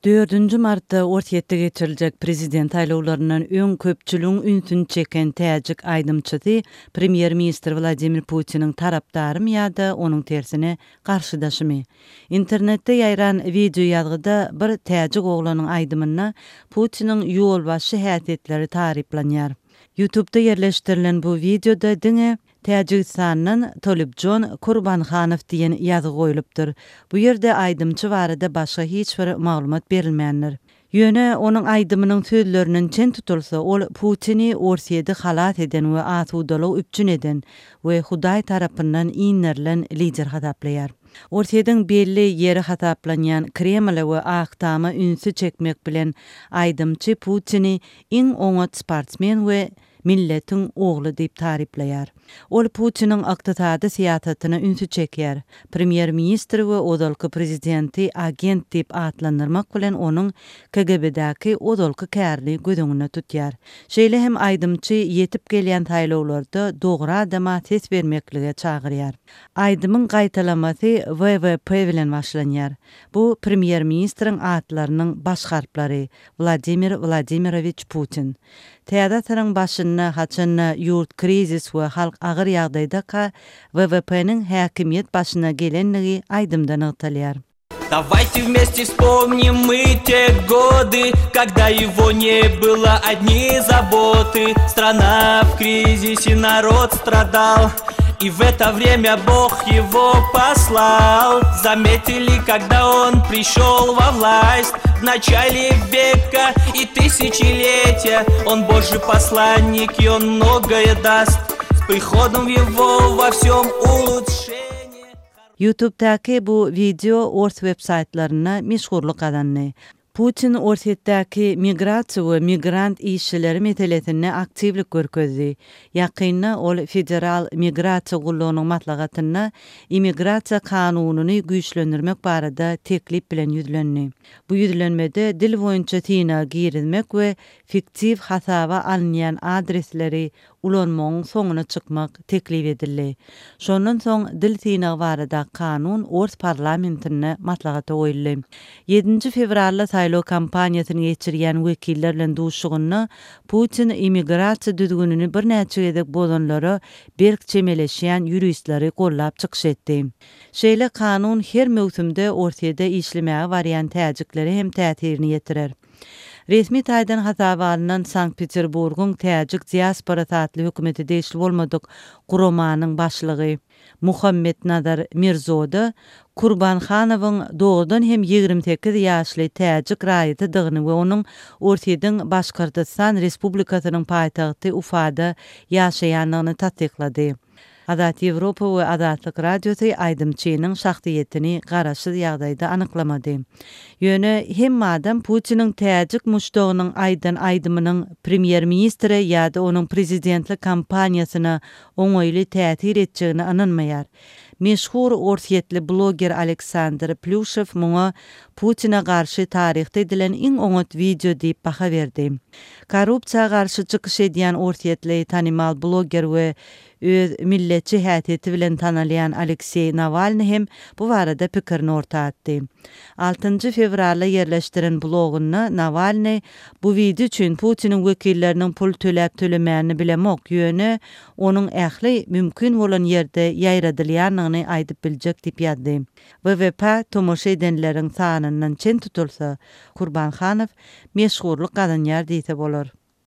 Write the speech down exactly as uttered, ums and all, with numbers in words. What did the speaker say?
dördünji martda Ortiýetde geçiriljek prezident saýlawlarynyň öň köpçüligiň ünsün çeken täjik aýdymçysy Premier Minister Vladimir Putiniň tarapdarym ýa-da onuň tersine garşydaşymy. Internetde ýaýran video ýazgyda bir täjik oglanyň aýdymyna Putiniň ýolbaşy häsiýetleri tariplanýar. YouTube'da yerleştirilen bu videoda diňe Täjikistanyň Tolibjon Kurbanhanow diýen ýazy goýulypdyr. Bu ýerde aýdymçy barada başga hiç bir maglumat berilmändir. Ýöne onuň aýdymynyň sözlerinden çen tutulsa, ol Putini Orsiýede halat eden we asudalyk üpçün eden we Hudaý tarapyndan iňnerilen lider hataplaýar. Orsiýedeň belli ýeri hataplanýan Kreml we Aktama ünsü çekmek bilen aýdymçy Putini iň oňat sportsmen we milletin oğlu diýip taripleýär. Ol Putiniň ykdysady siýasatyna ünsü çekýär. Premier Minister we odalky prezidenti agent diýip atlandyrmak bilen onuň K G B'däki odalky kärli gödüňine tutýar. Şeýle hem aýdymçy ýetip gelýän taýlawlarda dogry adama ses bermeklige çagyrýar. Aýdymyň gaýtalamasy W W P bilen başlanýar. Bu Premier Ministeriň atlarynyň baş harplary Vladimir Vladimirovich Putin. Teatratyň başyna haçanna ýurt krizis we halk agyr ýagdaýda ka W W P'niň häkimiýet başyna gelenligi aýdymdan ýagtalýar. Давайте вместе вспомним мы те годы, когда его не было, одни заботы. Страна в кризисе, народ страдал, и в это время Бог его послал. Заметили, когда он пришел во власть в начале века и тысячелетия. Он Божий посланник, и он многое даст. С приходом его во всем улучшение. YouTube'daki bu video Ors websaytlaryna meşhurlyk kazandy. Putin Orsiýetdäki migrasiýa we migrant işçileri meselesine aktivlik görkezdi. Ýakynda ol federal migrasiýa gullanyň maslahatyna immigrasiýa kanunyny güýçlendirmek barada teklip bilen ýüzlendi. Bu ýüzlenmede dil boýunça tiňa girizmek we fiktiv hasaba alynýan adresleri ulanmagyň soňuna çykmak teklip edildi. Şondan soň dil tiňa barada kanun Ors parlamentine maslahaty goýuldy. ýedinji fevralda saýlaw kampaniýasyny geçirýän wekiller bilen duşugyny Putin immigrasiýa düzgünini bir näçe gedek bolanlara berk çemeleşýän ýuristleri gollap çykyş etdi. Şeýle kanun her mewsümde Orsiýede işlemäge barýan täjikleri hem täsirini ýetirer. Resmi taýdan hasaba alynan Sankt-Peterburgyň täjik diaspora tatly hökümeti deşli bolmadyk guramanyň başlygy Muhammed Nadar Mirzoda Kurbanhanowyň doğudan hem ýigrimmi sekiz ýaşly täjik raýatydygyny we onuň Orsiýedeň Başkyrtystan Respublikasynyň paýtagty Ufada ýaşaýanlygyny tasdiklady. Azat Ýewropa we Azatlyk Radiosy aýdymçynyň şahsiýetini garaşy ýagdaýda anyklamady. Ýöne hem adam Putiniň täjik muşdagynyň aýdan aýdymynyň premier ministri ýa-da onuň prezidentlik kampaniýasyna oňoýly täsir etjegini ananmaýar. Meşhur Orsiýetli bloger Aleksandr Plyushev muňa Putina garşy taryhda edilen iň oňat video diýip baha berdi. Korrupsiýa garşy çykyş edýän Orsiýetli tanymal bloger we öz milletçi häsiýeti bilen tanalýan Aleksey Navalny hem bu barada pikirini ortatdy. altynjy fevralda yerleşdiren blogyna Navalny bu video üçin Putiniň wekilleriniň pul töläp tölemänini bilemok ýöne onuň ähli mümkin bolan ýerde ýaýradylýanyny aýdyp biljek diýip ýazdy. W W P tomoşa edenleriň sanynyň çen tutulsa Kurbanhanow meşhurlyk kazanýar diýse bolar.